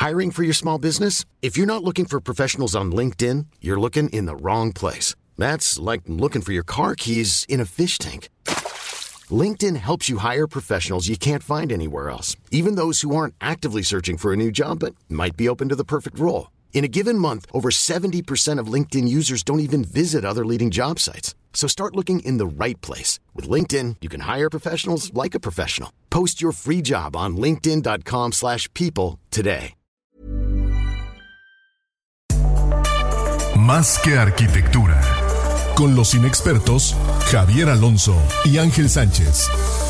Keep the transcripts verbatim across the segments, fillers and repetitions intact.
Hiring for your small business? If you're not looking for professionals on LinkedIn, you're looking in the wrong place. That's like looking for your car keys in a fish tank. LinkedIn helps you hire professionals you can't find anywhere else, even those who aren't actively searching for a new job but might be open to the perfect role. In a given month, over seventy percent of LinkedIn users don't even visit other leading job sites. So start looking in the right place. With LinkedIn, you can hire professionals like a professional. Post your free job on linkedin dot com slash people today. Más que arquitectura. Con los inexpertos Javier Alonso y Ángel Sánchez.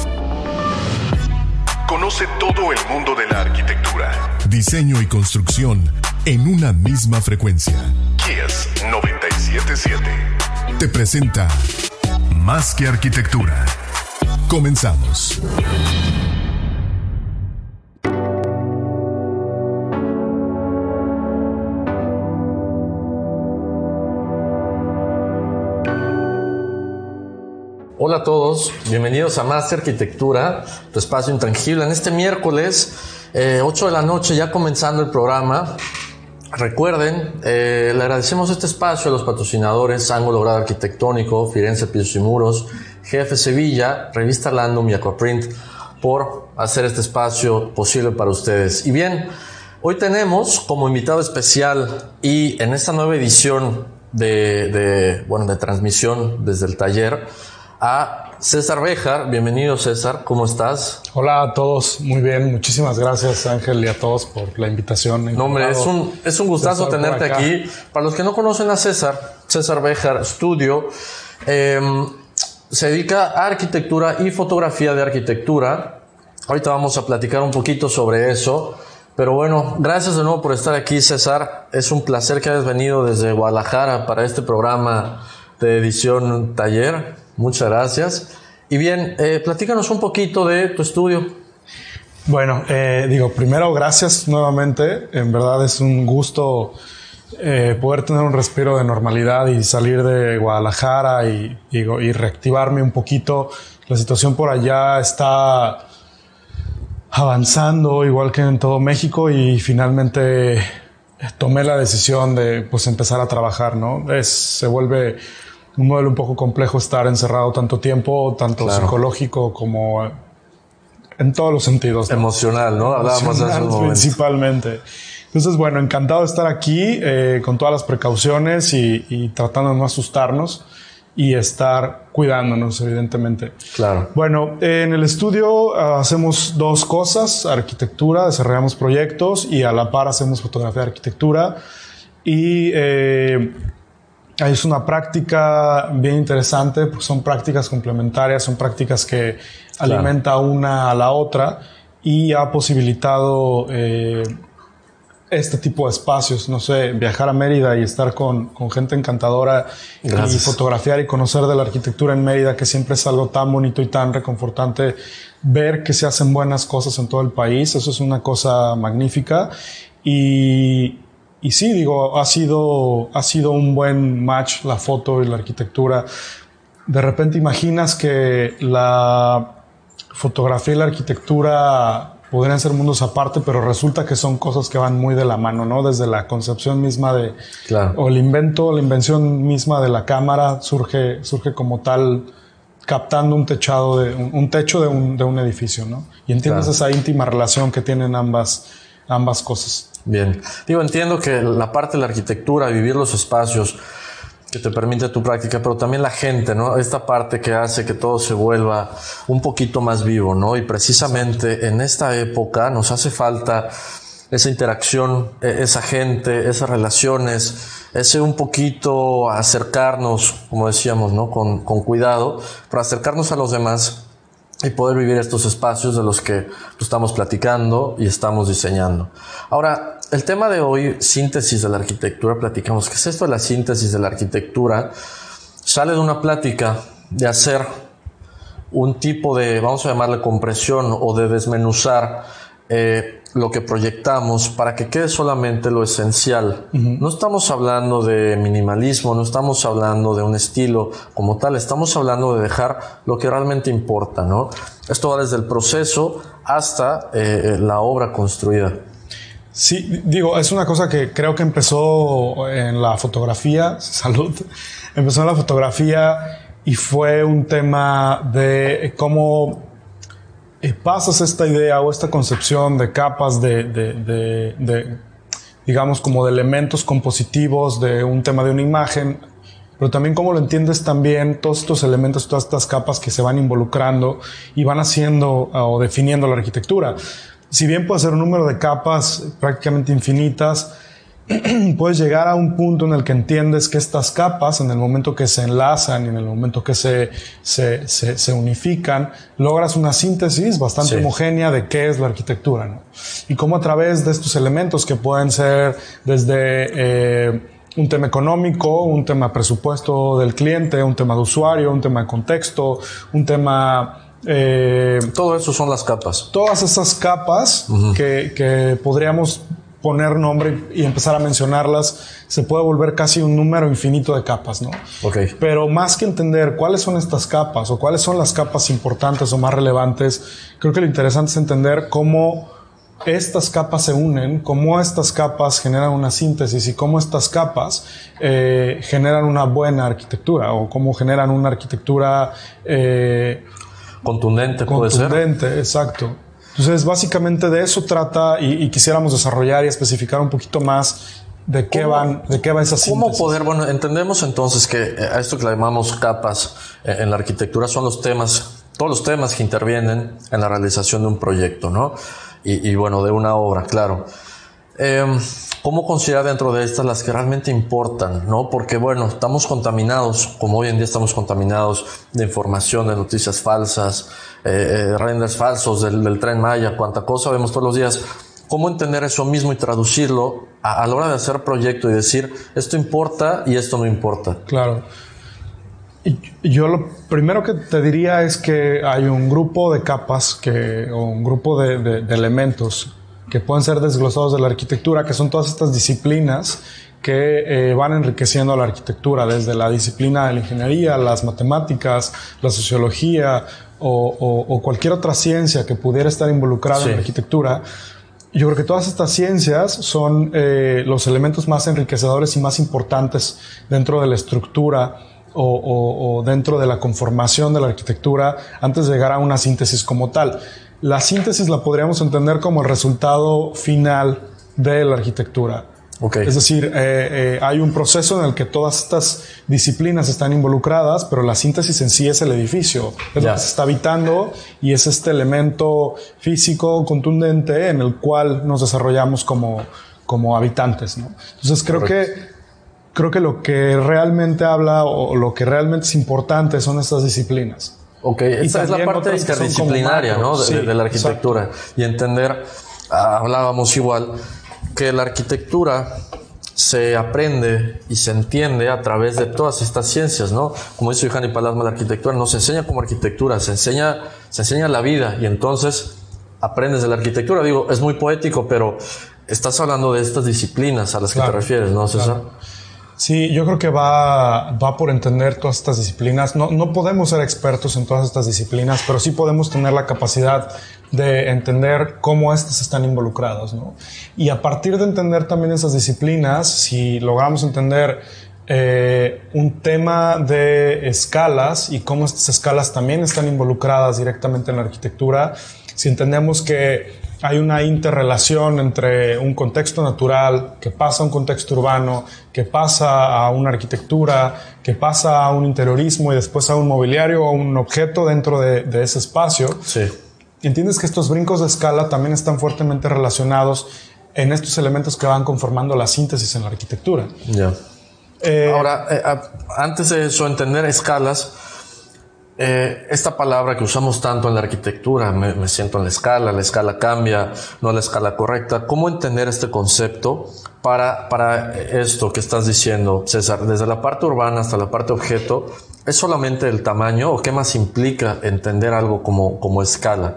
Conoce todo el mundo de la arquitectura, diseño y construcción en una misma frecuencia. Kiss noventa y siete punto siete te presenta Más que arquitectura. Comenzamos. Hola a todos, bienvenidos a Más que Arquitectura, tu espacio intangible. En este miércoles, eh, ocho de la noche, ya comenzando el programa. Recuerden, eh, le agradecemos este espacio a los patrocinadores Ángulo Grado Arquitectónico, Firenze Pisos y Muros, G F Sevilla, Revista Landum y Aquaprint por hacer este espacio posible para ustedes. Y bien, hoy tenemos como invitado especial y en esta nueva edición de, de, bueno, de transmisión desde el taller a César Béjar. Bienvenido, César, ¿cómo estás? Hola a todos, muy bien, muchísimas gracias, Ángel, y a todos por la invitación. No, hombre, es un, es un gustazo tenerte aquí. Para los que no conocen a César, César Béjar Studio eh, se dedica a arquitectura y fotografía de arquitectura. Ahorita vamos a platicar un poquito sobre eso. Pero bueno, gracias de nuevo por estar aquí, César. Es un placer que hayas venido desde Guadalajara para este programa de edición taller. Muchas gracias. Y bien, eh, platícanos un poquito de tu estudio. Bueno, eh, digo, primero gracias nuevamente. En verdad es un gusto eh, poder tener un respiro de normalidad y salir de Guadalajara y, y, y reactivarme un poquito. La situación por allá está avanzando, igual que en todo México, y finalmente tomé la decisión de pues empezar a trabajar, ¿no? Es, se vuelve un modelo un poco complejo estar encerrado tanto tiempo, tanto claro, psicológico como en todos los sentidos, ¿no? Emocional, ¿no? Hablábamos de eso principalmente. Entonces, bueno, encantado de estar aquí eh, con todas las precauciones y, y tratando de no asustarnos y estar cuidándonos, evidentemente. Claro. Bueno, en el estudio uh, hacemos dos cosas: arquitectura, desarrollamos proyectos y a la par hacemos fotografía de arquitectura. Y eh, es una práctica bien interesante, porque son prácticas complementarias, son prácticas que claro, alimenta una a la otra y ha posibilitado eh, este tipo de espacios. No sé, viajar a Mérida y estar con, con gente encantadora. Gracias. Y fotografiar y conocer de la arquitectura en Mérida, que siempre es algo tan bonito y tan reconfortante. Ver que se hacen buenas cosas en todo el país, eso es una cosa magnífica. Y... Y sí, digo, ha sido, ha sido un buen match la foto y la arquitectura. De repente imaginas que la fotografía y la arquitectura podrían ser mundos aparte, pero resulta que son cosas que van muy de la mano, ¿no? Desde la concepción misma de... Claro. O el invento, la invención misma de la cámara surge, surge como tal, captando un techado de, un, un techo de un, de un edificio, ¿no? Y entiendes claro, esa íntima relación que tienen ambas, ambas cosas. Bien. Digo, entiendo que la parte de la arquitectura, vivir los espacios que te permite tu práctica, pero también la gente, ¿no? Esta parte que hace que todo se vuelva un poquito más vivo, ¿no? Y precisamente en esta época nos hace falta esa interacción, esa gente, esas relaciones, ese un poquito acercarnos, como decíamos, ¿no? Con, con cuidado, para acercarnos a los demás y poder vivir estos espacios de los que estamos platicando y estamos diseñando. Ahora, el tema de hoy, síntesis de la arquitectura, platicamos. ¿Qué es esto de la síntesis de la arquitectura? Sale de una plática de hacer un tipo de, vamos a llamarle compresión o de desmenuzar eh, lo que proyectamos para que quede solamente lo esencial. Uh-huh. No estamos hablando de minimalismo, no estamos hablando de un estilo como tal, estamos hablando de dejar lo que realmente importa, ¿no? Esto va desde el proceso hasta eh, la obra construida. Sí, digo, es una cosa que creo que empezó en la fotografía, salud, empezó en la fotografía y fue un tema de cómo pasas esta idea o esta concepción de capas de, de, de, de, digamos, como de elementos compositivos de un tema de una imagen, pero también cómo lo entiendes también todos estos elementos, todas estas capas que se van involucrando y van haciendo o definiendo la arquitectura. Si bien puede ser un número de capas prácticamente infinitas, puedes llegar a un punto en el que entiendes que estas capas, en el momento que se enlazan y en el momento que se, se, se, se unifican, logras una síntesis bastante sí. homogénea de qué es la arquitectura, ¿no? Y cómo a través de estos elementos que pueden ser desde eh, un tema económico, un tema presupuesto del cliente, un tema de usuario, un tema de contexto, un tema... Eh, Todo eso son las capas. Todas esas capas uh-huh. que, que podríamos poner nombre y empezar a mencionarlas, se puede volver casi un número infinito de capas, ¿no? Okay. Pero más que entender cuáles son estas capas o cuáles son las capas importantes o más relevantes, creo que lo interesante es entender cómo estas capas se unen, cómo estas capas generan una síntesis y cómo estas capas eh, generan una buena arquitectura o cómo generan una arquitectura... Eh, Contundente, puede ser. Contundente, exacto. Entonces, básicamente de eso trata y, y quisiéramos desarrollar y especificar un poquito más de qué van, de qué va esa síntesis. ¿Cómo poder? Bueno, entendemos entonces que a esto que le llamamos capas en la arquitectura son los temas, todos los temas que intervienen en la realización de un proyecto, ¿no? Y, y bueno, de una obra, claro. Eh, ¿Cómo considerar dentro de estas las que realmente importan, ¿no? Porque, bueno, estamos contaminados, como hoy en día estamos contaminados de información, de noticias falsas, eh, eh, renders falsos del, del Tren Maya, cuánta cosa vemos todos los días. ¿Cómo entender eso mismo y traducirlo a, a la hora de hacer proyecto y decir, esto importa y esto no importa? Claro. Y yo lo primero que te diría es que hay un grupo de capas que, o un grupo de, de, de elementos que pueden ser desglosados de la arquitectura, que son todas estas disciplinas que eh, van enriqueciendo la arquitectura, desde la disciplina de la ingeniería, las matemáticas, la sociología o, o, o cualquier otra ciencia que pudiera estar involucrada sí. en la arquitectura. Yo creo que todas estas ciencias son eh, los elementos más enriquecedores y más importantes dentro de la estructura o, o, o dentro de la conformación de la arquitectura antes de llegar a una síntesis como tal. La síntesis la podríamos entender como el resultado final de la arquitectura. Okay. Es decir, eh, eh, hay un proceso en el que todas estas disciplinas están involucradas, pero la síntesis en sí es el edificio. Es yeah. lo que se está habitando y es este elemento físico contundente en el cual nos desarrollamos como, como habitantes, ¿no? Entonces creo Correcto. que creo que lo que realmente habla o lo que realmente es importante son estas disciplinas. Ok, esa es la parte interdisciplinaria, ¿no? De, sí, de la arquitectura. Exacto. Y entender, hablábamos igual, que la arquitectura se aprende y se entiende a través de todas estas ciencias, ¿no? Como dice Juhani Palasma, la arquitectura no se enseña como arquitectura, se enseña, se enseña la vida y entonces aprendes de la arquitectura. Digo, es muy poético, pero estás hablando de estas disciplinas a las claro, que te refieres, ¿no, César? Claro. Sí, yo creo que va, va por entender todas estas disciplinas. No, no podemos ser expertos en todas estas disciplinas, pero sí podemos tener la capacidad de entender cómo estas están involucradas, ¿no? Y a partir de entender también esas disciplinas, si logramos entender eh, un tema de escalas y cómo estas escalas también están involucradas directamente en la arquitectura, si entendemos que hay una interrelación entre un contexto natural que pasa a un contexto urbano, que pasa a una arquitectura, que pasa a un interiorismo y después a un mobiliario o un objeto dentro de, de ese espacio. Sí. Entiendes que estos brincos de escala también están fuertemente relacionados en estos elementos que van conformando la síntesis en la arquitectura. Ya. Yeah. Eh, Ahora, eh, antes de eso, entender escalas. Eh, esta palabra que usamos tanto en la arquitectura, me, me siento en la escala, la escala cambia, no es la escala correcta. ¿Cómo entender este concepto para, para esto que estás diciendo, César? Desde la parte urbana hasta la parte objeto, ¿es solamente el tamaño o qué más implica entender algo como, como escala?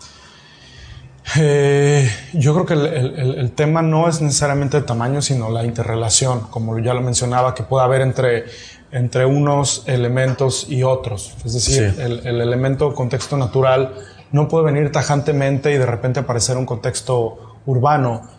Eh, yo creo que el, el, el tema no es necesariamente el tamaño, sino la interrelación, como ya lo mencionaba, que puede haber entre entre unos elementos y otros. Es decir, sí. el, el elemento contexto natural no puede venir tajantemente y de repente aparecer un contexto urbano.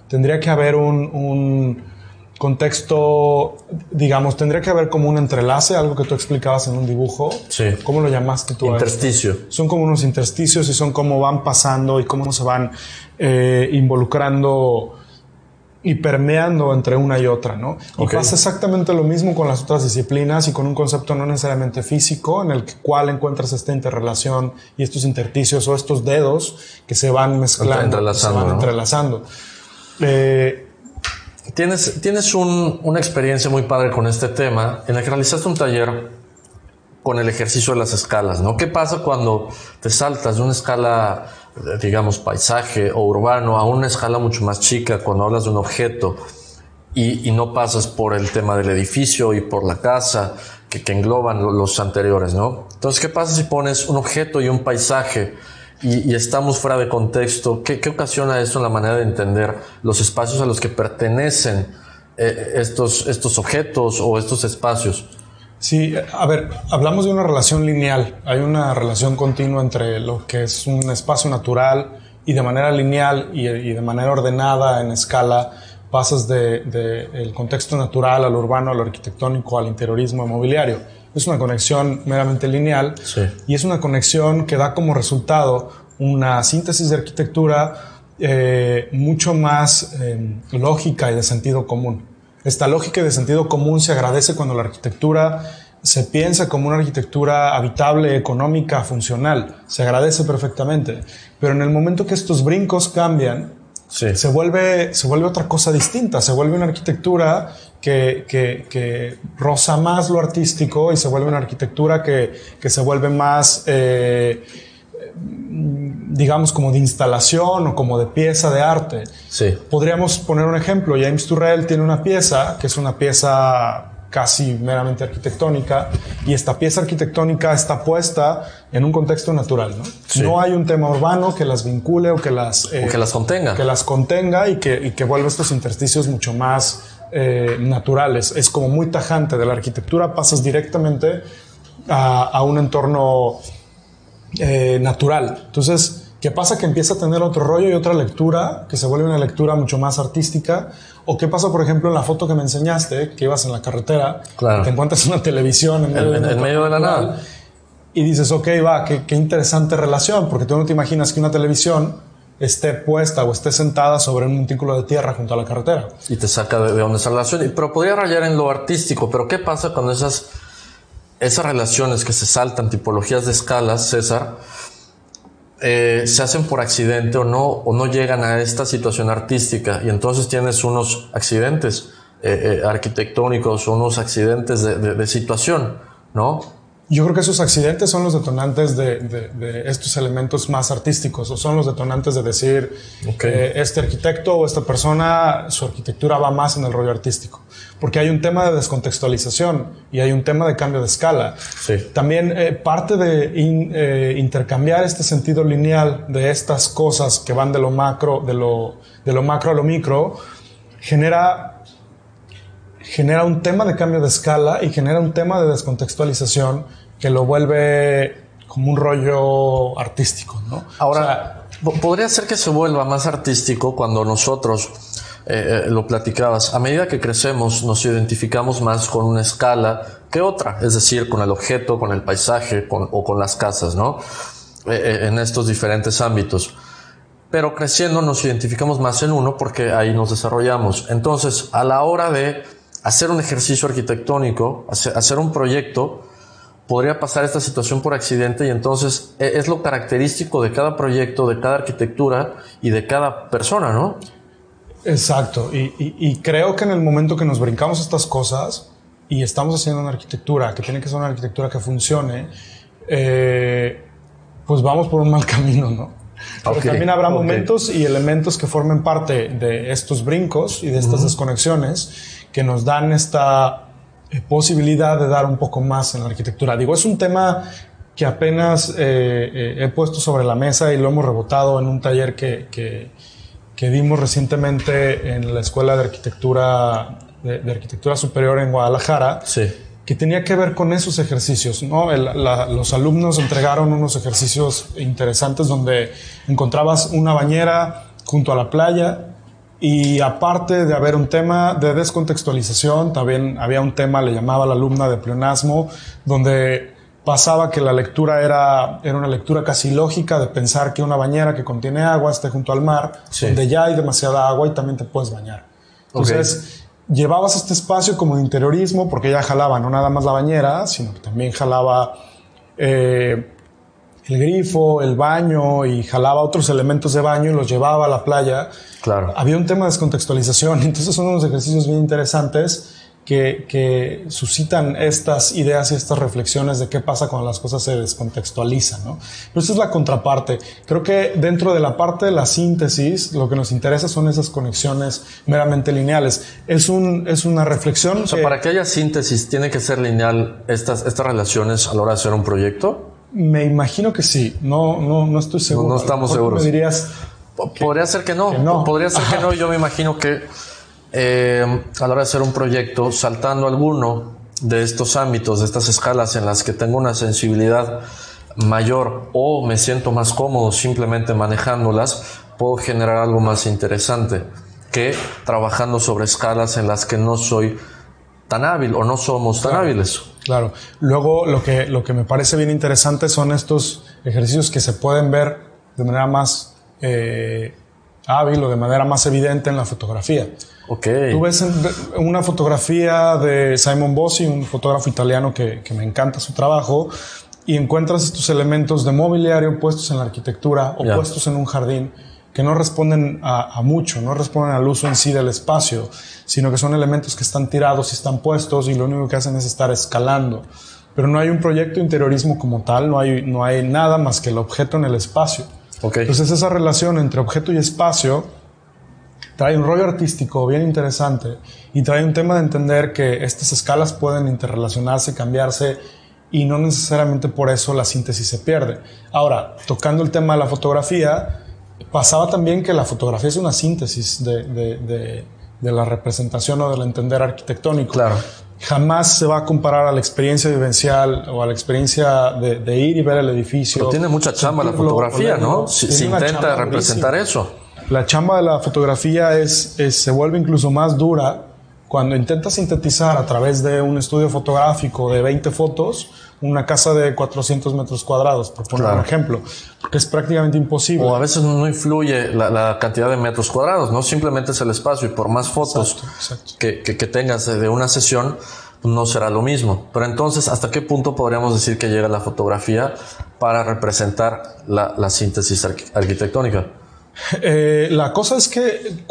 tendría que haber un, un contexto, digamos, tendría que haber como un entrelace, algo que tú explicabas en un dibujo. Sí. ¿Cómo lo llamaste tú? Intersticio. Son como unos intersticios y son cómo van pasando y cómo se van eh, involucrando y permeando entre una y otra, ¿no? Y okay. pasa exactamente lo mismo con las otras disciplinas y con un concepto no necesariamente físico, en el cual encuentras esta interrelación y estos intersticios o estos dedos que se van mezclando, entrelazando, se van ¿no? entrelazando. Eh, tienes tienes un, una experiencia muy padre con este tema, en la que realizaste un taller con el ejercicio de las escalas, ¿no? ¿Qué pasa cuando te saltas de una escala, digamos, paisaje o urbano a una escala mucho más chica, cuando hablas de un objeto y, y no pasas por el tema del edificio y por la casa que, que engloban los anteriores, ¿no? Entonces, ¿qué pasa si pones un objeto y un paisaje y, y estamos fuera de contexto? ¿Qué, qué ocasiona eso en la manera de entender los espacios a los que pertenecen eh, estos, estos objetos o estos espacios? Sí, a ver, hablamos de una relación lineal. Hay una relación continua entre lo que es un espacio natural y de manera lineal y, y de manera ordenada en escala pasas de, de el contexto natural al urbano, al arquitectónico, al interiorismo mobiliario. Es una conexión meramente lineal. Sí. Y es una conexión que da como resultado una síntesis de arquitectura eh, mucho más eh, lógica y de sentido común. Esta lógica y de sentido común se agradece cuando la arquitectura se piensa como una arquitectura habitable, económica, funcional. Se agradece perfectamente. Pero en el momento que estos brincos cambian, sí. se vuelve, se vuelve otra cosa distinta. Se vuelve una arquitectura que, que, que roza más lo artístico y se vuelve una arquitectura que, que se vuelve más... Eh, digamos como de instalación o como de pieza de arte. Sí. Podríamos poner un ejemplo. James Turrell tiene una pieza que es una pieza casi meramente arquitectónica y esta pieza arquitectónica está puesta en un contexto natural, ¿no? Sí. No hay un tema urbano que las vincule o que las... Eh, o que las contenga. Que las contenga y que, y que vuelva estos intersticios mucho más eh, naturales. Es como muy tajante. De la arquitectura pasas directamente a, a un entorno Eh, natural. Entonces, ¿qué pasa? Que empieza a tener otro rollo y otra lectura, que se vuelve una lectura mucho más artística. ¿O qué pasa, por ejemplo, en la foto que me enseñaste, que ibas en la carretera, claro. te encuentras una televisión en medio, en, de, en medio de la nada y dices, ok, va, qué, qué interesante relación, porque tú no te imaginas que una televisión esté puesta o esté sentada sobre un montículo de tierra junto a la carretera. Y te saca de, de donde esa relación. Pero podría rayar en lo artístico. Pero ¿qué pasa cuando esas... Esas relaciones que se saltan, tipologías de escalas, César, eh, se hacen por accidente o no, o no llegan a esta situación artística y entonces tienes unos accidentes eh, eh, arquitectónicos o unos accidentes de, de, de situación, ¿no? Yo creo que esos accidentes son los detonantes de, de, de estos elementos más artísticos, o son los detonantes de decir, okay. eh, este arquitecto o esta persona, su arquitectura va más en el rollo artístico. Porque hay un tema de descontextualización y hay un tema de cambio de escala. Sí. También eh, parte de in, eh, intercambiar este sentido lineal de estas cosas que van de lo macro, de lo, de lo macro a lo micro, genera, genera un tema de cambio de escala y genera un tema de descontextualización que lo vuelve como un rollo artístico, ¿no? Ahora, o sea, podría ser que se vuelva más artístico cuando nosotros... Eh, eh, lo platicabas, a medida que crecemos nos identificamos más con una escala que otra, es decir, con el objeto, con el paisaje con, o con las casas, ¿no? Eh, eh, en estos diferentes ámbitos. Pero creciendo nos identificamos más en uno porque ahí nos desarrollamos. Entonces, a la hora de hacer un ejercicio arquitectónico, hacer, hacer un proyecto, podría pasar esta situación por accidente y entonces eh, es lo característico de cada proyecto, de cada arquitectura y de cada persona, ¿no? Exacto, y, y, y creo que en el momento que nos brincamos estas cosas y estamos haciendo una arquitectura que tiene que ser una arquitectura que funcione, eh, pues vamos por un mal camino, ¿no? Pero okay, también habrá okay. momentos y elementos que formen parte de estos brincos y de estas uh-huh. desconexiones que nos dan esta eh, posibilidad de dar un poco más en la arquitectura. Digo, es un tema que apenas eh, eh, he puesto sobre la mesa y lo hemos rebotado en un taller que... que que dimos recientemente en la Escuela de Arquitectura, de, de Arquitectura Superior en Guadalajara, sí. que tenía que ver con esos ejercicios, ¿no? El, la, los alumnos entregaron unos ejercicios interesantes donde encontrabas una bañera junto a la playa Y aparte de haber un tema de descontextualización, también había un tema, le llamaba la alumna, de pleonasmo, donde pasaba que la lectura era, era una lectura casi lógica de pensar que una bañera que contiene agua esté junto al mar, sí. donde ya hay demasiada agua y también te puedes bañar. Entonces, okay. llevabas este espacio como de interiorismo, porque ya jalaba no nada más la bañera, sino que también jalaba eh, el grifo, el baño, y jalaba otros elementos de baño y los llevaba a la playa. Claro. Había un tema de descontextualización, entonces son unos ejercicios bien interesantes que, que suscitan estas ideas y estas reflexiones de qué pasa cuando las cosas se descontextualizan, ¿no? Pero esa es la contraparte. Creo que dentro de la parte de la síntesis, lo que nos interesa son esas conexiones meramente lineales. Es, un, es una reflexión. O sea, que, para que haya síntesis, ¿tiene que ser lineal estas, estas relaciones a la hora de hacer un proyecto? Me imagino que sí. No, no, no estoy seguro. No, no estamos seguros. Me dirías... Podría ser que no. Que no. Podría ser Ajá. que no. Yo me imagino que eh, a la hora de hacer un proyecto, saltando alguno de estos ámbitos, de estas escalas en las que tengo una sensibilidad mayor o me siento más cómodo simplemente manejándolas, puedo generar algo más interesante que trabajando sobre escalas en las que no soy tan hábil o no somos tan claro, hábiles. Claro. Luego, lo que, lo que me parece bien interesante son estos ejercicios que se pueden ver de manera más Eh, hábil o de manera más evidente en la fotografía. Okay. Tú ves una fotografía de Simon Bossi, un fotógrafo italiano que, que me encanta su trabajo, y encuentras estos elementos de mobiliario puestos en la arquitectura o yeah. puestos en un jardín que no responden a, a mucho, no responden al uso en sí del espacio, sino que son elementos que están tirados y están puestos y lo único que hacen es estar escalando. Pero no hay un proyecto de interiorismo como tal, no hay, no hay nada más que el objeto en el espacio. Okay. Entonces esa relación entre objeto y espacio trae un rollo artístico bien interesante y trae un tema de entender que estas escalas pueden interrelacionarse, cambiarse, y no necesariamente por eso la síntesis se pierde. Ahora, tocando el tema de la fotografía, pasaba también que la fotografía es una síntesis de, de, de, de la representación o del entender arquitectónico. Claro. Jamás se va a comparar a la experiencia vivencial o a la experiencia de, de ir y ver el edificio. Pero tiene mucha chamba la fotografía, ¿no? Si, si intenta representar eso. La chamba de la fotografía es, es, se vuelve incluso más dura cuando intentas sintetizar a través de un estudio fotográfico de veinte fotos una casa de cuatrocientos metros cuadrados, por poner claro. un ejemplo, porque es prácticamente imposible. O a veces no influye la, la cantidad de metros cuadrados, no simplemente es el espacio, y por más fotos exacto, exacto. Que, que, que tengas de una sesión, no será lo mismo. Pero entonces, ¿hasta qué punto podríamos decir que llega la fotografía para representar la, la síntesis arqu- arquitectónica? Eh, la cosa es que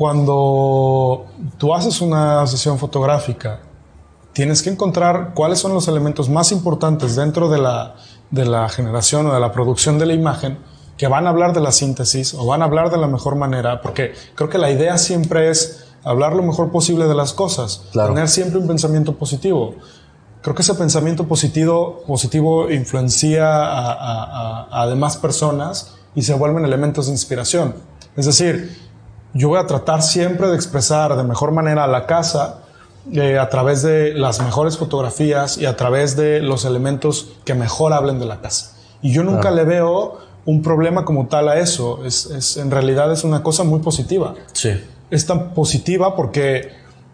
cuando tú haces una sesión fotográfica, tienes que encontrar cuáles son los elementos más importantes dentro de la, de la generación o de la producción de la imagen que van a hablar de la síntesis o van a hablar de la mejor manera, porque creo que la idea siempre es hablar lo mejor posible de las cosas, claro. tener siempre un pensamiento positivo. Creo que ese pensamiento positivo, positivo influencia a, a, a, a demás personas y se vuelven elementos de inspiración. Es decir, yo voy a tratar siempre de expresar de mejor manera a la casa eh, a través de las mejores fotografías y a través de los elementos que mejor hablen de la casa. Y yo nunca claro. le veo un problema como tal a eso. Es, es, en realidad es una cosa muy positiva. Sí. Es tan positiva porque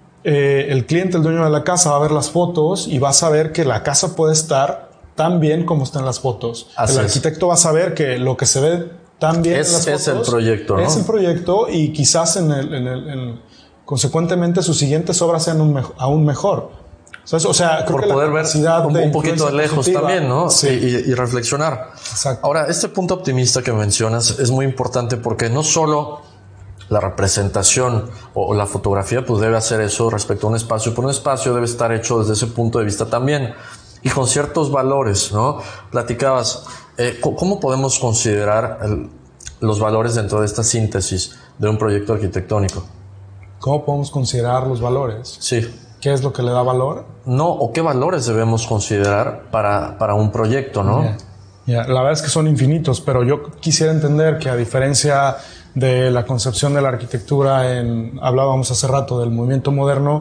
eh, el cliente, el dueño de la casa, va a ver las fotos y va a saber que la casa puede estar tan bien como están las fotos. Así el arquitecto es. va a saber que lo que se ve tan bien es, en las fotos es el proyecto, ¿no? Es el proyecto, y quizás en el, en el, en, consecuentemente sus siguientes obras sean un mejo, aún mejor. O sea, creo por que poder la ver un, un poquito de lejos positiva, también, ¿no? Sí. Y, y reflexionar. Exacto. Ahora, este punto optimista que mencionas es muy importante porque no solo la representación o, o la fotografía pues debe hacer eso respecto a un espacio, pero un espacio debe estar hecho desde ese punto de vista también y con ciertos valores, ¿no? Platicabas, eh, ¿cómo podemos considerar el, los valores dentro de esta síntesis de un proyecto arquitectónico? ¿Cómo podemos considerar los valores? Sí. ¿Qué es lo que le da valor? No, o qué valores debemos considerar para, para un proyecto, ¿no? Yeah. Yeah. La verdad es que son infinitos, pero yo quisiera entender que a diferencia de la concepción de la arquitectura, en, hablábamos hace rato del movimiento moderno,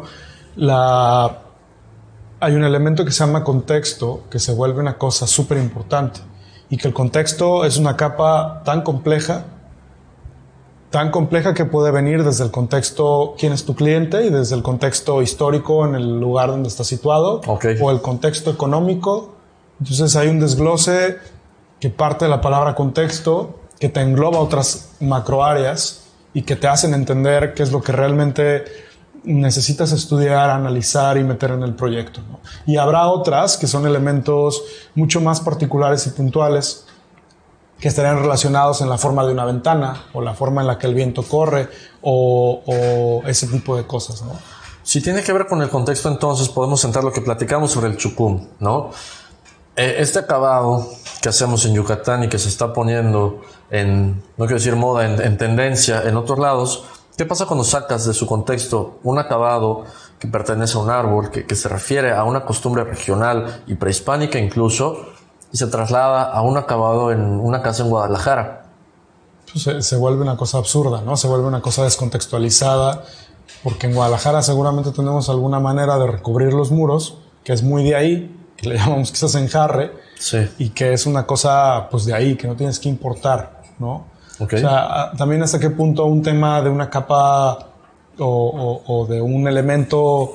la, hay un elemento que se llama contexto, que se vuelve una cosa súper importante, y que el contexto es una capa tan compleja, tan compleja que puede venir desde el contexto quién es tu cliente y desde el contexto histórico en el lugar donde está situado, okay, o el contexto económico. Entonces hay un desglose que parte de la palabra contexto, que te engloba otras macroáreas y que te hacen entender qué es lo que realmente necesitas estudiar, analizar y meter en el proyecto, ¿no? Y habrá otras que son elementos mucho más particulares y puntuales, que estarían relacionados en la forma de una ventana o la forma en la que el viento corre o, o ese tipo de cosas, ¿no? Si tiene que ver con el contexto, entonces podemos centrar lo que platicamos sobre el chucum, ¿no? Eh, este acabado que hacemos en Yucatán y que se está poniendo en, no quiero decir moda, en, en tendencia en otros lados, ¿qué pasa cuando sacas de su contexto un acabado que pertenece a un árbol, que, que se refiere a una costumbre regional y prehispánica incluso, y se traslada a un acabado en una casa en Guadalajara? Pues se, se vuelve una cosa absurda, ¿no? Se vuelve una cosa descontextualizada, porque en Guadalajara seguramente tenemos alguna manera de recubrir los muros, que es muy de ahí, que le llamamos quizás enjarre, sí, y que es una cosa pues de ahí, que no tienes que importar, ¿no? Okay. O sea, también hasta qué punto un tema de una capa o, o, o de un elemento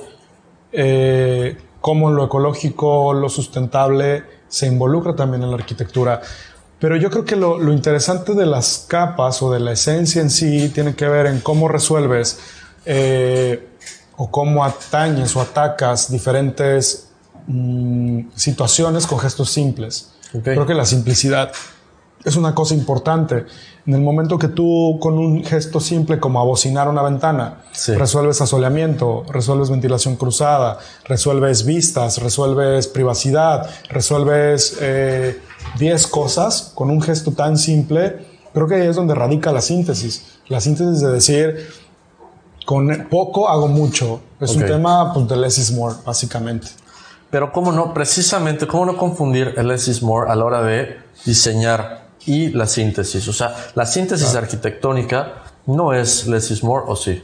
eh, como lo ecológico, lo sustentable, se involucra también en la arquitectura. Pero yo creo que lo, lo interesante de las capas o de la esencia en sí tiene que ver en cómo resuelves eh, o cómo atañes o atacas diferentes mm, situaciones con gestos simples. Okay. Creo que la simplicidad es una cosa importante. En el momento que tú con un gesto simple como abocinar una ventana, sí, resuelves asoleamiento, resuelves ventilación cruzada, resuelves vistas, resuelves privacidad, resuelves eh, diez cosas con un gesto tan simple, creo que ahí es donde radica la síntesis. La síntesis de decir, con poco hago mucho. Es okay, un tema pues, de less is more, básicamente. Pero cómo no, precisamente, cómo no confundir el less is more a la hora de diseñar y la síntesis. O sea, la síntesis claro, arquitectónica no es less is more, ¿o sí?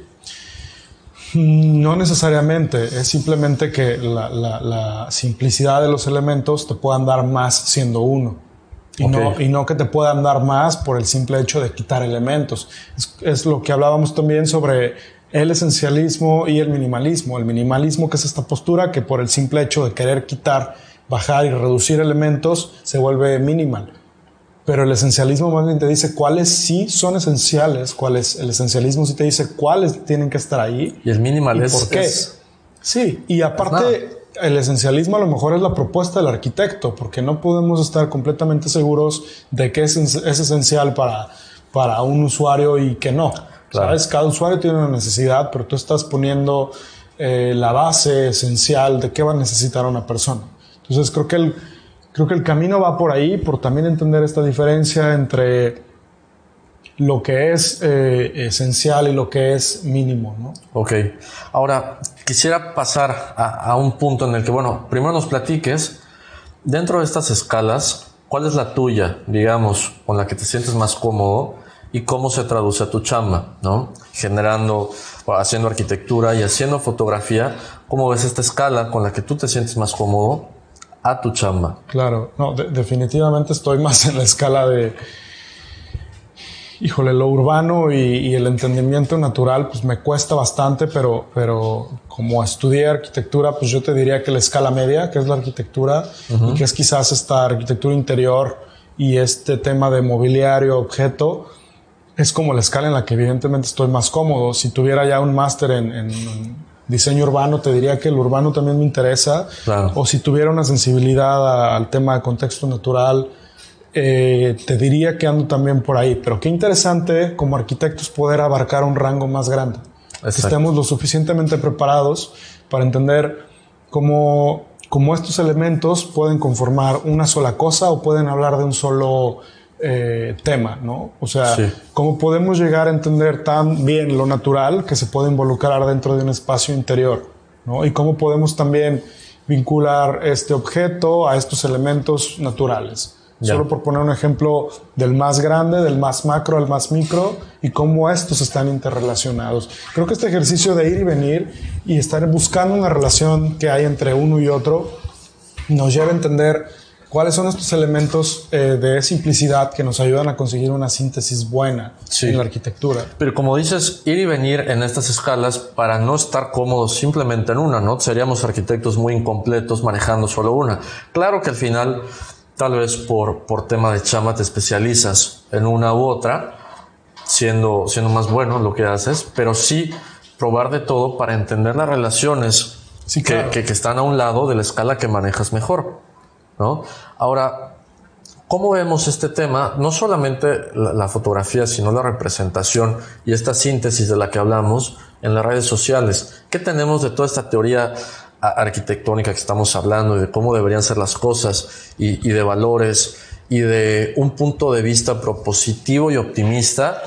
No necesariamente. Es simplemente que la, la, la simplicidad de los elementos te puedan dar más siendo uno. Y, okay, no, y no que te puedan dar más por el simple hecho de quitar elementos. Es, es lo que hablábamos también sobre el esencialismo y el minimalismo. El minimalismo, que es esta postura que por el simple hecho de querer quitar, bajar y reducir elementos se vuelve minimal. Pero el esencialismo más bien te dice cuáles sí son esenciales, cuáles, el esencialismo sí te dice cuáles tienen que estar ahí. Y el minimal es... ¿Por qué? Es, sí, y aparte el esencialismo a lo mejor es la propuesta del arquitecto, porque no podemos estar completamente seguros de qué es, es esencial para, para un usuario y qué no. Claro. ¿Sabes? Cada usuario tiene una necesidad, pero tú estás poniendo eh, la base esencial de qué va a necesitar una persona. Entonces creo que el... Creo que el camino va por ahí, por también entender esta diferencia entre lo que es eh, esencial y lo que es mínimo, ¿no? Ok. Ahora, quisiera pasar a, a un punto en el que, bueno, primero nos platiques, dentro de estas escalas, ¿cuál es la tuya, digamos, con la que te sientes más cómodo y cómo se traduce a tu chamba, ¿no? Generando, haciendo arquitectura y haciendo fotografía, ¿cómo ves esta escala con la que tú te sientes más cómodo a tu chamba? Claro, no, de, definitivamente estoy más en la escala de, híjole, lo urbano y, y el entendimiento natural, pues me cuesta bastante, pero, pero como estudié arquitectura, pues yo te diría que la escala media, que es la arquitectura, uh-huh, y que es quizás esta arquitectura interior y este tema de mobiliario, objeto, es como la escala en la que evidentemente estoy más cómodo. Si tuviera ya un máster en, en diseño urbano, te diría que el urbano también me interesa. Claro. O si tuviera una sensibilidad a, al tema de contexto natural, eh, te diría que ando también por ahí. Pero qué interesante como arquitectos poder abarcar un rango más grande. Exacto. Que estemos lo suficientemente preparados para entender cómo, cómo estos elementos pueden conformar una sola cosa o pueden hablar de un solo eh, tema, ¿no? O sea, sí, cómo podemos llegar a entender tan bien lo natural que se puede involucrar dentro de un espacio interior, ¿no? Y cómo podemos también vincular este objeto a estos elementos naturales. Ya. Solo por poner un ejemplo del más grande, del más macro al más micro, y cómo estos están interrelacionados. Creo que este ejercicio de ir y venir y estar buscando una relación que hay entre uno y otro nos lleva a entender ¿Cuáles son estos elementos eh, de simplicidad que nos ayudan a conseguir una síntesis buena sí. en la arquitectura? Pero como dices, ir y venir en estas escalas para no estar cómodos simplemente en una, ¿no? Seríamos arquitectos muy incompletos manejando solo una. Claro que al final, tal vez por, por tema de chamba te especializas en una u otra, siendo, siendo más bueno en lo que haces, pero sí probar de todo para entender las relaciones sí, claro. que, que, que están a un lado de la escala que manejas mejor, ¿no? Ahora, ¿cómo vemos este tema? No solamente la, la fotografía, sino la representación y esta síntesis de la que hablamos en las redes sociales. ¿Qué tenemos de toda esta teoría arquitectónica que estamos hablando y de cómo deberían ser las cosas y, y de valores y de un punto de vista propositivo y optimista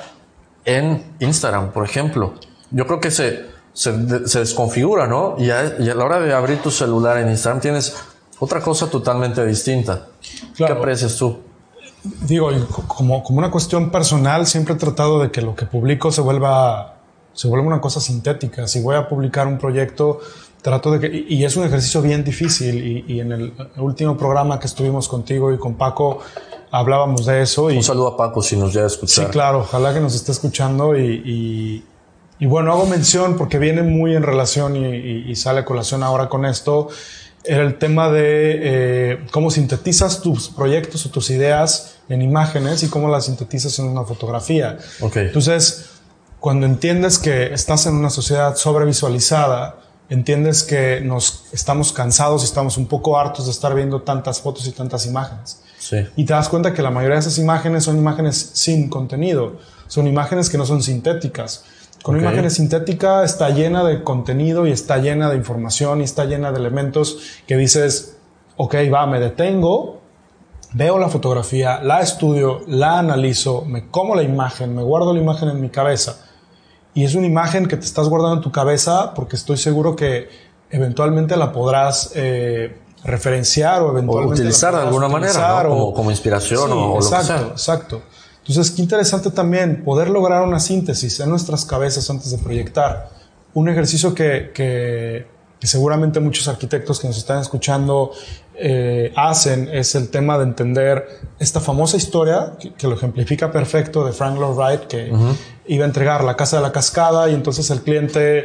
en Instagram, por ejemplo? Yo creo que se, se, se desconfigura, ¿no? Y a, y a la hora de abrir tu celular en Instagram tienes otra cosa totalmente distinta. Claro. ¿Qué aprecias tú? Digo, como, como una cuestión personal, siempre he tratado de que lo que publico se vuelva, se vuelva una cosa sintética. Si voy a publicar un proyecto, trato de que... Y es un ejercicio bien difícil. Y, y en el último programa que estuvimos contigo y con Paco, hablábamos de eso. Y, un saludo a Paco si nos llega a escuchar. Sí, claro. Ojalá que nos esté escuchando. Y, y, y bueno, hago mención porque viene muy en relación y, y, y sale a colación ahora con esto. Era el tema de eh, cómo sintetizas tus proyectos o tus ideas en imágenes y cómo las sintetizas en una fotografía. Okay. Entonces, cuando entiendes que estás en una sociedad sobrevisualizada, entiendes que nos estamos cansados y estamos un poco hartos de estar viendo tantas fotos y tantas imágenes. Sí. Y te das cuenta que la mayoría de esas imágenes son imágenes sin contenido, son imágenes que no son sintéticas. Con okay. una imagen sintética está llena de contenido y está llena de información y está llena de elementos que dices, ok, va, me detengo, veo la fotografía, la estudio, la analizo, me como la imagen, me guardo la imagen en mi cabeza. Y es una imagen que te estás guardando en tu cabeza porque estoy seguro que eventualmente la podrás eh, referenciar o eventualmente... O utilizar de alguna manera, ¿no? Como, como inspiración sí, o, o exacto, lo que sea. Exacto. Entonces, qué interesante también poder lograr una síntesis en nuestras cabezas antes de proyectar. Un ejercicio que, que, que seguramente muchos arquitectos que nos están escuchando eh, hacen es el tema de entender esta famosa historia que, que lo ejemplifica perfecto de Frank Lloyd Wright, que uh-huh. iba a entregar la casa de la cascada y entonces el cliente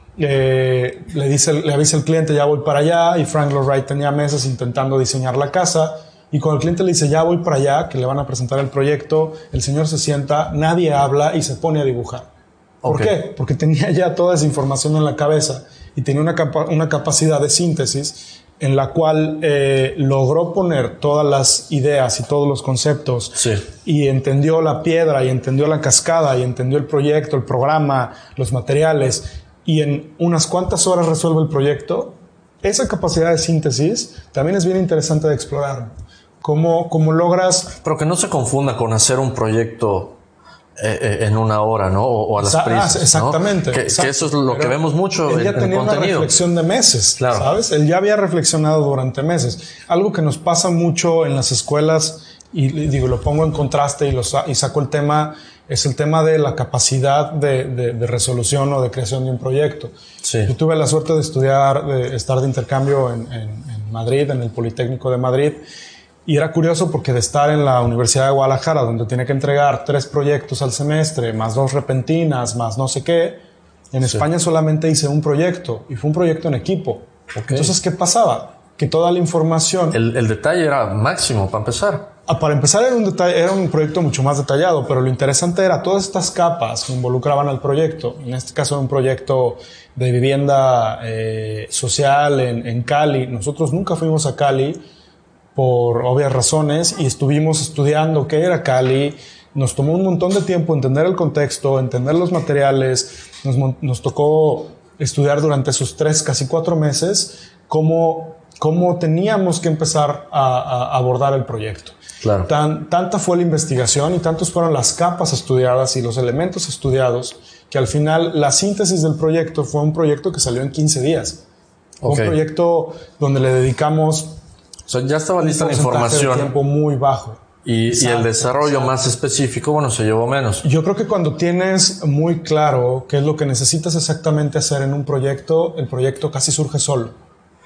eh, le, dice, le avisa al cliente, ya voy para allá, y Frank Lloyd Wright tenía meses intentando diseñar la casa. Y cuando el cliente le dice, ya voy para allá, que le van a presentar el proyecto, el señor se sienta, nadie habla y se pone a dibujar. ¿Por okay. qué? Porque tenía ya toda esa información en la cabeza y tenía una, capa una capacidad de síntesis en la cual eh, logró poner todas las ideas y todos los conceptos sí. y entendió la piedra y entendió la cascada y entendió el proyecto, el programa, los materiales, y en unas cuantas horas resuelve el proyecto. Esa capacidad de síntesis también es bien interesante de explorar. ¿Cómo, cómo logras...? Pero que no se confunda con hacer un proyecto eh, eh, en una hora, ¿no? O, o a las Esa, prisas, exactamente. ¿no? Que, exacto. que eso es lo Pero que vemos mucho en, él ya en tenía el contenido. Una reflexión de meses, claro. ¿sabes? Él ya había reflexionado durante meses. Algo que nos pasa mucho en las escuelas, y digo, lo pongo en contraste y, lo, y saco el tema, es el tema de la capacidad de, de, de resolución o de creación de un proyecto. Sí. Yo tuve la suerte de estudiar, de estar de intercambio en, en, en Madrid, en el Politécnico de Madrid. Y era curioso porque de estar en la Universidad de Guadalajara, donde tiene que entregar tres proyectos al semestre, más dos repentinas, más no sé qué, en sí. España solamente hice un proyecto, y fue un proyecto en equipo. Okay. Entonces, ¿qué pasaba? Que toda la información... El, el detalle era máximo, para empezar. Ah, para empezar era un, detalle, era un proyecto mucho más detallado, pero lo interesante era todas estas capas que involucraban al proyecto. En este caso era un proyecto de vivienda eh, social en, en Cali. Nosotros nunca fuimos a Cali, por obvias razones, y estuvimos estudiando qué era Cali. Nos tomó un montón de tiempo entender el contexto, entender los materiales. Nos, nos tocó estudiar durante esos tres, casi cuatro meses cómo, cómo teníamos que empezar a, a abordar el proyecto. Claro. Tan, tanta fue la investigación y tantos fueron las capas estudiadas y los elementos estudiados que al final la síntesis del proyecto fue un proyecto que salió en quince días. Fue okay. un proyecto donde le dedicamos... O sea, ya estaba lista la información. Un tiempo muy bajo. Y, exacto, y el desarrollo exacto. más específico, bueno, se llevó menos. Yo creo que cuando tienes muy claro qué es lo que necesitas exactamente hacer en un proyecto, el proyecto casi surge solo.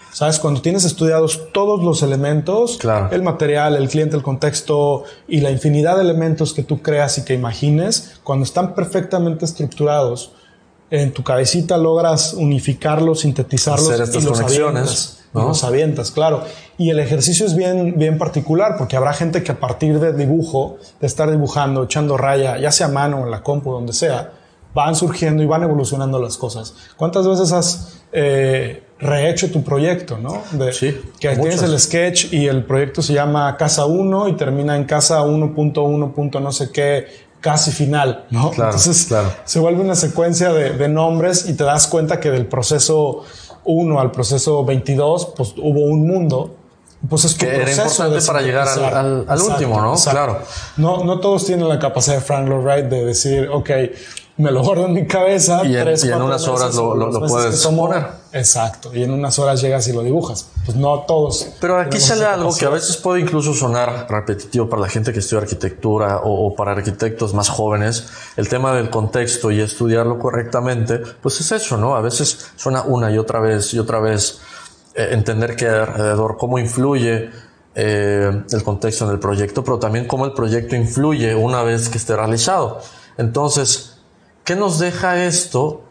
¿Sabes? Cuando tienes estudiados todos los elementos, claro. el material, el cliente, el contexto y la infinidad de elementos que tú creas y que imagines, cuando están perfectamente estructurados, en tu cabecita logras unificarlos, sintetizarlos hacer estas y los conexiones, avientas, ¿no? Y los avientas, claro. Y el ejercicio es bien, bien particular porque habrá gente que a partir del dibujo, de estar dibujando, echando raya, ya sea a mano o en la compu, donde sea, van surgiendo y van evolucionando las cosas. ¿Cuántas veces has eh, rehecho tu proyecto, no? De, sí, que muchas. Tienes el sketch y el proyecto se llama Casa uno y termina en Casa uno punto uno. No sé qué, casi final, ¿no? Claro, Entonces claro. se vuelve una secuencia de, de nombres y te das cuenta que del proceso uno al proceso veintidós, pues hubo un mundo. Pues es tu que era importante para llegar al, al, al último, ¿no? Exacto. Claro. No, no todos tienen la capacidad de Frank Lloyd Wright de decir, ok, me lo guardo en mi cabeza. Y en, tres, y en unas horas lo, lo, lo puedes poner. Exacto. Y en unas horas llegas y lo dibujas. Pues no todos. Pero aquí sale algo que a veces puede incluso sonar repetitivo para la gente que estudia arquitectura o, o para arquitectos más jóvenes. El tema del contexto y estudiarlo correctamente, pues es eso, ¿no? A veces suena una y otra vez y otra vez. Eh, entender que alrededor cómo influye eh, el contexto en el proyecto, pero también cómo el proyecto influye una vez que esté realizado. Entonces, ¿qué nos deja esto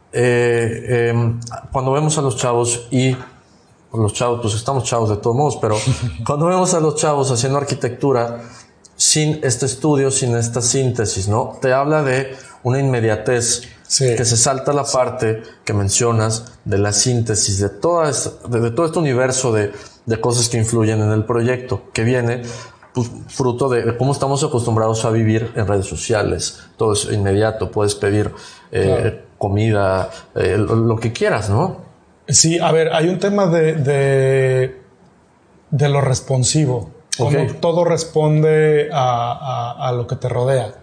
eh, eh, cuando vemos a los chavos y los chavos, pues estamos chavos de todos modos, pero cuando vemos a los chavos haciendo arquitectura sin este estudio, sin esta síntesis, ¿no? Te habla de una inmediatez. Sí. Que se salta la parte que mencionas de la síntesis de, toda esta, de, de todo este universo de, de cosas que influyen en el proyecto, que viene pues, fruto de, de cómo estamos acostumbrados a vivir en redes sociales. Todo es inmediato, puedes pedir eh, claro. comida, eh, lo, lo que quieras, ¿no? Sí, a ver, hay un tema de, de, de lo responsivo, como okay. todo responde a, a, a lo que te rodea.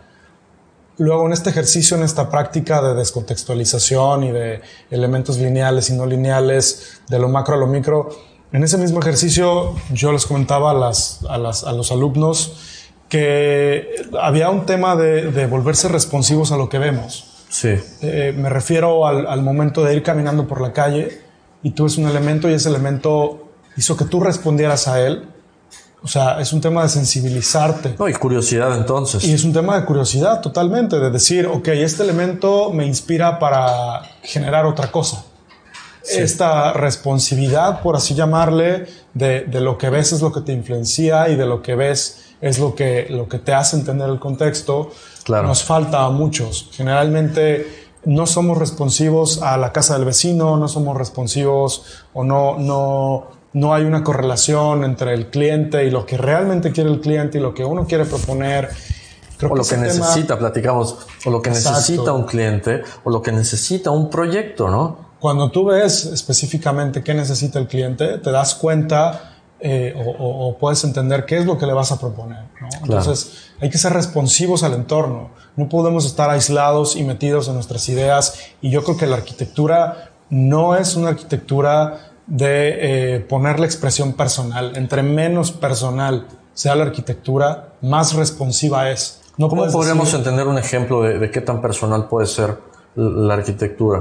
Luego, en este ejercicio, en esta práctica de descontextualización y de elementos lineales y no lineales, de lo macro a lo micro, en ese mismo ejercicio yo les comentaba a, las, a, las, a los alumnos que había un tema de, de volverse responsivos a lo que vemos. Sí. Eh, me refiero al, al momento de ir caminando por la calle y tú ves un elemento y ese elemento hizo que tú respondieras a él. O sea, es un tema de sensibilizarte. No, y curiosidad entonces. Y es un tema de curiosidad totalmente, de decir, ok, este elemento me inspira para generar otra cosa. Sí. Esta responsividad, por así llamarle, de, de lo que ves es lo que te influencia y de lo que ves es lo que, lo que te hace entender el contexto. Claro. Nos falta a muchos. Generalmente no somos responsivos a la casa del vecino, no somos responsivos o no... no No hay una correlación entre el cliente y lo que realmente quiere el cliente y lo que uno quiere proponer. Creo o que lo que necesita, tema... platicamos, o lo que Exacto. necesita un cliente, o lo que necesita un proyecto, ¿no? Cuando tú ves específicamente qué necesita el cliente, te das cuenta eh, o, o, o puedes entender qué es lo que le vas a proponer, ¿no? Claro. Entonces, hay que ser responsivos al entorno. No podemos estar aislados y metidos en nuestras ideas. Y yo creo que la arquitectura no es una arquitectura de eh, poner la expresión personal. Entre menos personal sea la arquitectura, más responsiva es. No ¿Cómo podríamos decir... entender un ejemplo de, de qué tan personal puede ser la arquitectura?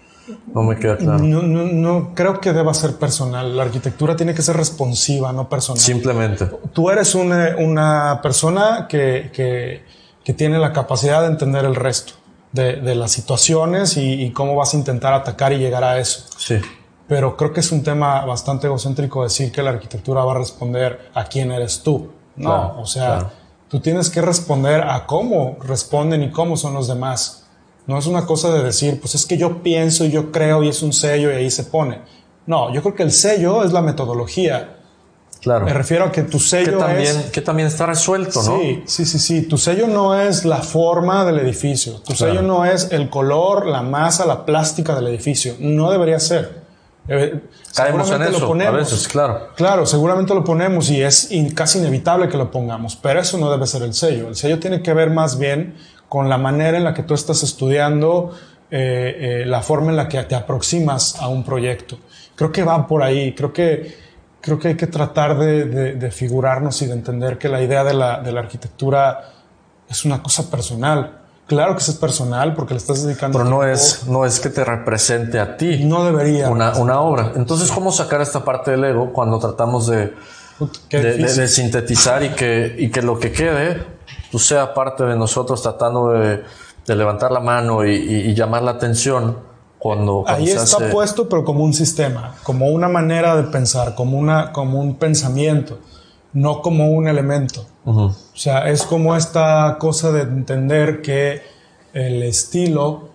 No me queda claro. No, no, no creo que deba ser personal. La arquitectura tiene que ser responsiva, no personal. Simplemente. Tú eres una, una persona que, que, que tiene la capacidad de entender el resto de, de las situaciones y, y cómo vas a intentar atacar y llegar a eso. Sí. Pero creo que es un tema bastante egocéntrico decir que la arquitectura va a responder a quién eres tú. No, claro, o sea, claro. Tú tienes que responder a cómo responden y cómo son los demás. No es una cosa de decir, pues es que yo pienso y yo creo y es un sello y ahí se pone. No, yo creo que el sello es la metodología. Claro. Me refiero a que tu sello que también, es... Que también está resuelto, ¿no? Sí, sí, sí, sí. Tu sello no es la forma del edificio. Tu claro. sello no es el color, la masa, la plástica del edificio. No debería ser. Eh, Caemos en eso, lo ponemos. A veces, claro. Claro, seguramente lo ponemos y es in, casi inevitable que lo pongamos, pero eso no debe ser el sello. El sello tiene que ver más bien con la manera en la que tú estás estudiando, eh, eh, la forma en la que te aproximas a un proyecto. Creo que va por ahí. Creo que, creo que hay que tratar de, de, de figurarnos y de entender que la idea de la, de la arquitectura es una cosa personal. Claro que eso es personal porque le estás dedicando Pero tiempo. no es, no es que te represente a ti. No debería. Una, una obra. Entonces, ¿cómo sacar esta parte del ego cuando tratamos de, de, de, de sintetizar y que, y que lo que quede pues, sea parte de nosotros tratando de, de levantar la mano y, y, y llamar la atención cuando, cuando ahí se está hace... puesto, pero como un sistema, como una manera de pensar, como, una, como un pensamiento, no como un elemento. Uh-huh. O sea, es como esta cosa de entender que el estilo,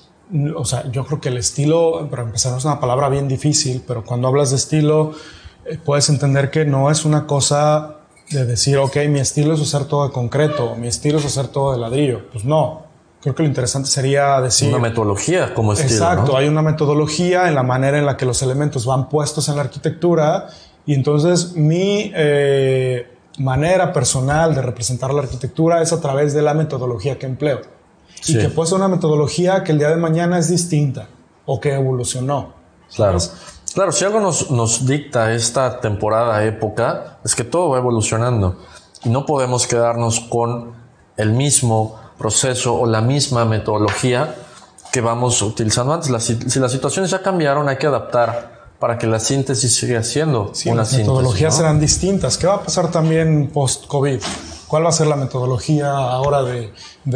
o sea, yo creo que el estilo, para empezar, es una palabra bien difícil, pero cuando hablas de estilo, eh, puedes entender que no es una cosa de decir, ok, mi estilo es hacer todo de concreto, mi estilo es hacer todo de ladrillo. Pues no. Creo que lo interesante sería decir... Una metodología como estilo, exacto, ¿no? Hay una metodología en la manera en la que los elementos van puestos en la arquitectura y entonces mi eh, manera personal de representar la arquitectura es a través de la metodología que empleo. Sí. Y que puede ser una metodología que el día de mañana es distinta o que evolucionó. Claro. ¿Sabes? Claro, si algo nos, nos dicta esta temporada, época, es que todo va evolucionando y no podemos quedarnos con el mismo proceso o la misma metodología que vamos utilizando antes. La, si las situaciones ya cambiaron, hay que adaptar para que la síntesis siga siendo sí, una las síntesis. Las metodologías ¿no? serán distintas. ¿Qué va a pasar también post-COVID? ¿Cuál va a ser la metodología ahora de,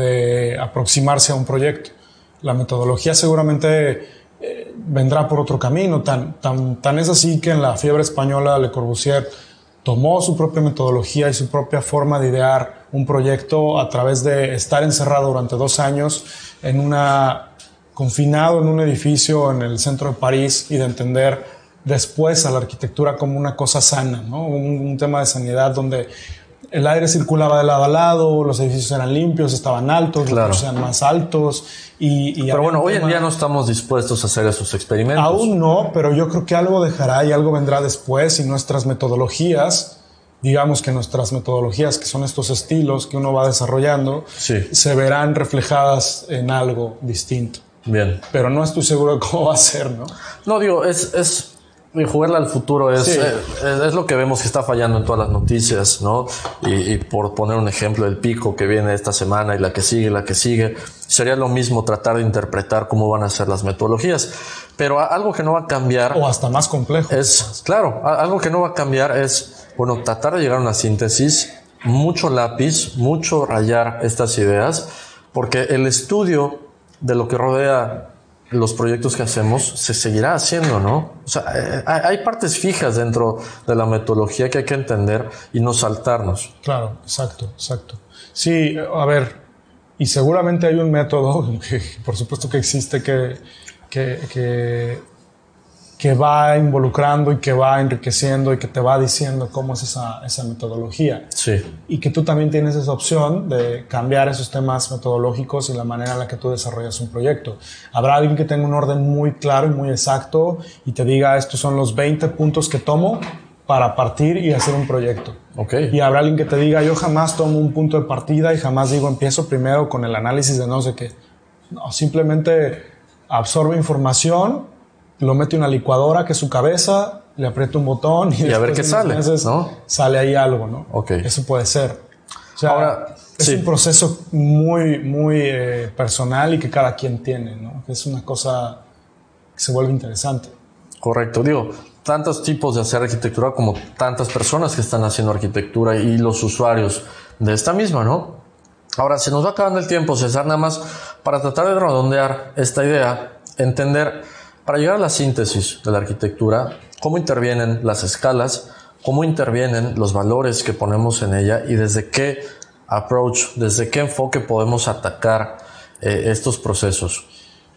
de aproximarse a un proyecto? La metodología seguramente eh, vendrá por otro camino. Tan, tan, tan es así que en la fiebre española Le Corbusier tomó su propia metodología y su propia forma de idear un proyecto a través de estar encerrado durante dos años en una, confinado en un edificio en el centro de París y de entender después a la arquitectura como una cosa sana, ¿no? Un, un tema de sanidad donde el aire circulaba de lado a lado, los edificios eran limpios, estaban altos, claro. los eran más altos. Y, y pero bueno, hoy tema... en día no estamos dispuestos a hacer esos experimentos. Aún no, pero yo creo que algo dejará y algo vendrá después y nuestras metodologías, digamos que nuestras metodologías, que son estos estilos que uno va desarrollando, sí. se verán reflejadas en algo distinto. Bien. Pero no estoy seguro de cómo va a ser, ¿no? No, digo, es... es... Y jugarla al futuro es, sí. es, es lo que vemos que está fallando en todas las noticias, ¿no? Y, y por poner un ejemplo, el pico que viene esta semana y la que sigue, la que sigue, sería lo mismo tratar de interpretar cómo van a ser las metodologías. Pero algo que no va a cambiar... O hasta más complejo. Es, claro, algo que no va a cambiar es, bueno, tratar de llegar a una síntesis, mucho lápiz, mucho rayar estas ideas, porque el estudio de lo que rodea los proyectos que hacemos se seguirá haciendo, ¿no? O sea, hay partes fijas dentro de la metodología que hay que entender y no saltarnos. Claro, exacto, exacto. Sí, a ver, y seguramente hay un método, que por supuesto que existe, que, que, que, que va involucrando y que va enriqueciendo y que te va diciendo cómo es esa, esa metodología. Sí. Y que tú también tienes esa opción de cambiar esos temas metodológicos y la manera en la que tú desarrollas un proyecto. Habrá alguien que tenga un orden muy claro y muy exacto y te diga, estos son los veinte puntos que tomo para partir y hacer un proyecto. Okay. Y habrá alguien que te diga, yo jamás tomo un punto de partida y jamás digo, empiezo primero con el análisis de no sé qué. No, simplemente absorbe información, lo mete en una licuadora que es su cabeza, le aprieta un botón y, y a ver qué sale, meses, ¿no? Sale ahí algo, ¿no? Okay. Eso puede ser. O sea, ahora, es sí. un proceso muy, muy eh, personal y que cada quien tiene, ¿no? Es una cosa que se vuelve interesante. Correcto. Digo, tantos tipos de hacer arquitectura como tantas personas que están haciendo arquitectura y los usuarios de esta misma, ¿no? Ahora, se nos va acabando el tiempo, César, nada más para tratar de redondear esta idea, entender... Para llegar a la síntesis de la arquitectura, cómo intervienen las escalas, cómo intervienen los valores que ponemos en ella y desde qué approach, desde qué enfoque podemos atacar eh, estos procesos.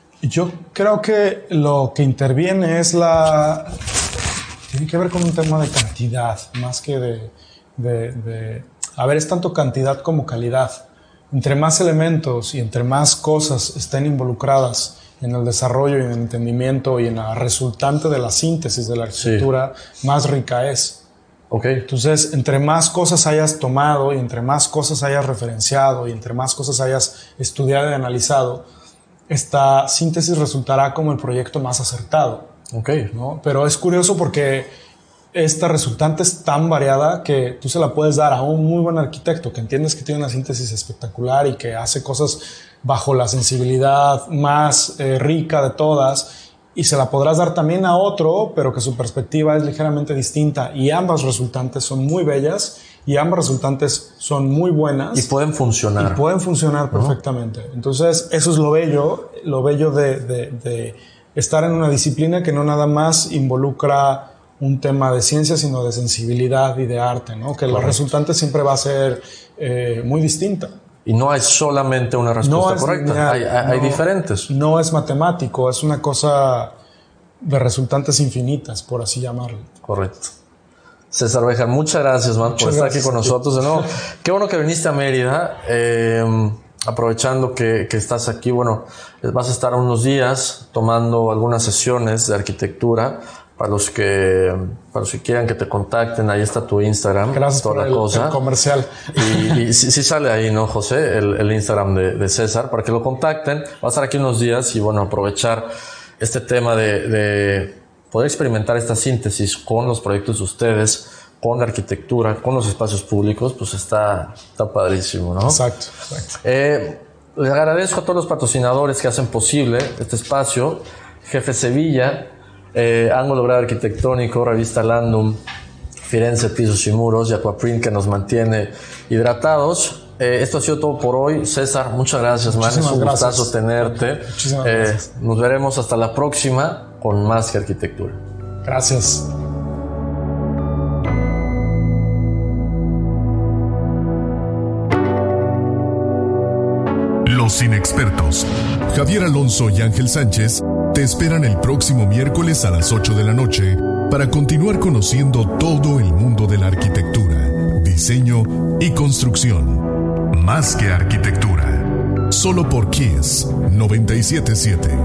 Yo creo que lo que interviene es la... Tiene que ver con un tema de cantidad, más que de... de, de a ver, es tanto cantidad como calidad. Entre más elementos y entre más cosas estén involucradas en el desarrollo y en el entendimiento y en la resultante de la síntesis de la arquitectura, sí. más rica es. Okay. Entonces, entre más cosas hayas tomado y entre más cosas hayas referenciado y entre más cosas hayas estudiado y analizado, esta síntesis resultará como el proyecto más acertado. Okay. ¿No? Pero es curioso porque esta resultante es tan variada que tú se la puedes dar a un muy buen arquitecto que entiendes que tiene una síntesis espectacular y que hace cosas bajo la sensibilidad más eh, rica de todas, y se la podrás dar también a otro, pero que su perspectiva es ligeramente distinta, y ambas resultantes son muy bellas y ambas resultantes son muy buenas. Y pueden funcionar. Y pueden funcionar perfectamente. ¿No? Entonces, eso es lo bello, lo bello de, de, de estar en una disciplina que no nada más involucra un tema de ciencia, sino de sensibilidad y de arte, ¿no? Que la resultante siempre va a ser eh, muy distinta. Y no hay solamente una respuesta no correcta, lineal, hay, hay, no, hay diferentes. No es matemático, es una cosa de resultantes infinitas, por así llamarlo. Correcto. César Béjar, muchas gracias, man, muchas por estar gracias aquí con nosotros de nuevo. Qué bueno que viniste a Mérida. Eh, aprovechando que, que estás aquí, bueno, vas a estar unos días tomando algunas sesiones de arquitectura. Para los que para los que quieran que te contacten, ahí está tu Instagram. Gracias toda por la el, cosa. el comercial. Y, y sí, sí sale ahí, ¿no, José? El, el Instagram de, de César, para que lo contacten. Va a estar aquí unos días y, bueno, aprovechar este tema de, de poder experimentar esta síntesis con los proyectos de ustedes, con la arquitectura, con los espacios públicos, pues está, está padrísimo, ¿no? Exacto, exacto. Eh, les agradezco a todos los patrocinadores que hacen posible este espacio. Jefe Sevilla, Eh, Ángulo Grado Arquitectónico, Revista Landum, Firenze Pisos y Muros y Aquaprint, que nos mantiene hidratados. Eh, esto ha sido todo por hoy. César, muchas gracias, man. Es un gustazo tenerte. Muchísimas eh, gracias. Nos veremos hasta la próxima con Más que Arquitectura. Gracias. Los inexpertos, Javier Alonso y Ángel Sánchez, te esperan el próximo miércoles a las ocho de la noche para continuar conociendo todo el mundo de la arquitectura, diseño y construcción. Más que Arquitectura. Solo por Kiss noventa y siete punto siete.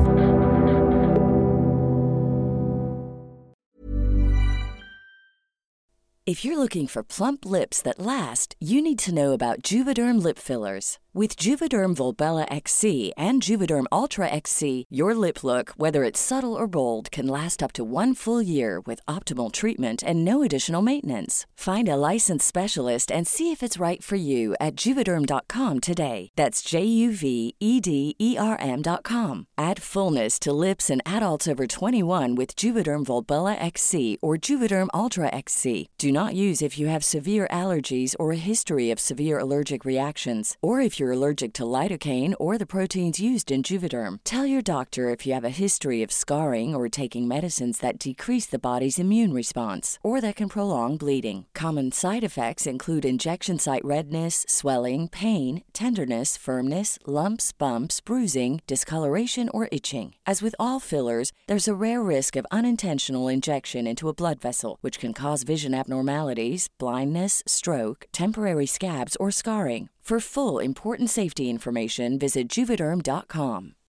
If you're looking for plump lips that last, you need to know about Juvederm lip fillers. With Juvederm Volbella X C and Juvederm Ultra X C, your lip look, whether it's subtle or bold, can last up to one full year with optimal treatment and no additional maintenance. Find a licensed specialist and see if it's right for you at Juvederm dot com today. That's J U V E D E R M dot com. Add fullness to lips in adults over twenty-one with Juvederm Volbella X C or Juvederm Ultra X C. Do not use if you have severe allergies or a history of severe allergic reactions, or if you're allergic to lidocaine or the proteins used in Juvederm. Tell your doctor if you have a history of scarring or taking medicines that decrease the body's immune response or that can prolong bleeding. Common side effects include injection site redness, swelling, pain, tenderness, firmness, lumps, bumps, bruising, discoloration, or itching. As with all fillers, there's a rare risk of unintentional injection into a blood vessel, which can cause vision abnormalities, blindness, stroke, temporary scabs, or scarring. For full important safety information, visit Juvederm dot com.